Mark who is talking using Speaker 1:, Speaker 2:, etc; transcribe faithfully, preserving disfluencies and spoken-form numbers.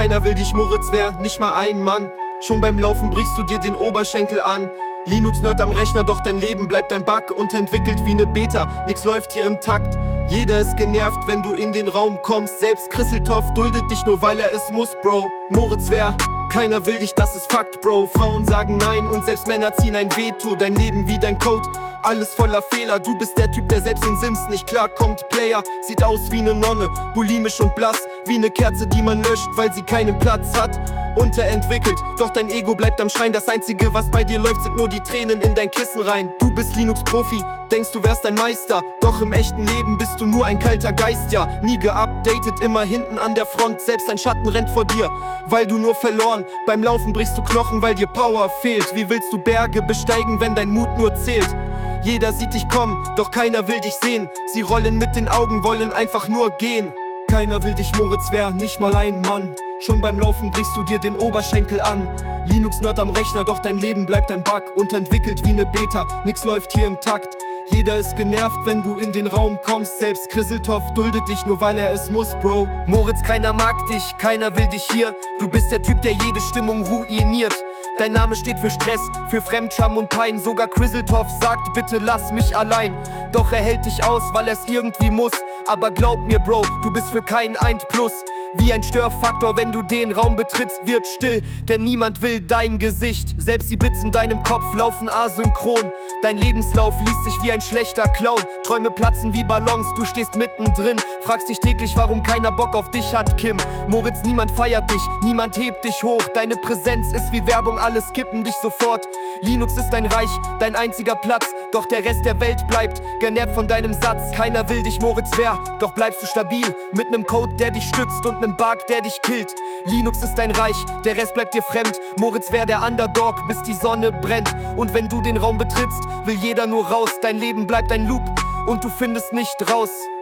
Speaker 1: Keiner will dich, Moritz, wer nicht mal ein Mann. Schon beim Laufen brichst du dir den Oberschenkel an. Linux-Nerd am Rechner, doch dein Leben bleibt ein Bug. Unterentwickelt wie ne Beta, nix läuft hier im Takt. Jeder ist genervt, wenn du in den Raum kommst. Selbst Chrisseltoff duldet dich nur, weil er es muss, Bro. Moritz, wer? Keiner will dich, das ist Fakt, Bro. Frauen sagen nein und selbst Männer ziehen ein Veto. Dein Leben wie dein Code, alles voller Fehler. Du bist der Typ, der selbst in Sims nicht klarkommt. Player, sieht aus wie ne Nonne, bulimisch und blass. Wie ne Kerze, die man löscht, weil sie keinen Platz hat. Unterentwickelt, doch dein Ego bleibt am Schreien. Das einzige, was bei dir läuft, sind nur die Tränen in dein Kissen rein. Du bist Linux-Profi, denkst du wärst ein Meister. Doch im echten Leben bist du nur ein kalter Geist, ja. Nie geupdatet, immer hinten an der Front. Selbst dein Schatten rennt vor dir, weil du nur verloren. Beim Laufen brichst du Knochen, weil dir Power fehlt. Wie willst du Berge besteigen, wenn dein Mut nur zählt? Jeder sieht dich kommen, doch keiner will dich sehen. Sie rollen mit den Augen, wollen einfach nur gehen. Keiner will dich, Moritz, wer nicht mal ein Mann. Schon beim Laufen brichst du dir den Oberschenkel an. Linux-Nerd am Rechner, doch dein Leben bleibt ein Bug. Unterentwickelt wie ne Beta, nix läuft hier im Takt. Jeder ist genervt, wenn du in den Raum kommst. Selbst Chrisseltoff duldet dich nur, weil er es muss, Bro. Moritz, keiner mag dich, keiner will dich hier. Du bist der Typ, der jede Stimmung ruiniert. Dein Name steht für Stress, für Fremdscham und Pein. Sogar Chrisseltoff sagt, bitte lass mich allein. Doch er hält dich aus, weil er's irgendwie muss. Aber glaub mir, Bro, du bist für keinen Eint plus. Wie ein Störfaktor, wenn du den Raum betrittst, wird still, denn niemand will dein Gesicht. Selbst die Bits in deinem Kopf laufen asynchron. Dein Lebenslauf liest sich wie ein schlechter Clown. Träume platzen wie Ballons, du stehst mittendrin. Fragst dich täglich, warum keiner Bock auf dich hat, Kim. Moritz, niemand feiert dich, niemand hebt dich hoch. Deine Präsenz ist wie Werbung, alle skippen dich sofort. Linux ist dein Reich, dein einziger Platz. Doch der Rest der Welt bleibt genervt von deinem Satz. Keiner will dich, Moritz, wer? Doch bleibst du stabil, mit nem Code, der dich stützt und nem Bug, der dich killt. Linux ist dein Reich, der Rest bleibt dir fremd. Moritz, wer der Underdog, bis die Sonne brennt. Und wenn du den Raum betrittst, will jeder nur raus. Dein Leben bleibt ein Loop und du findest nicht raus.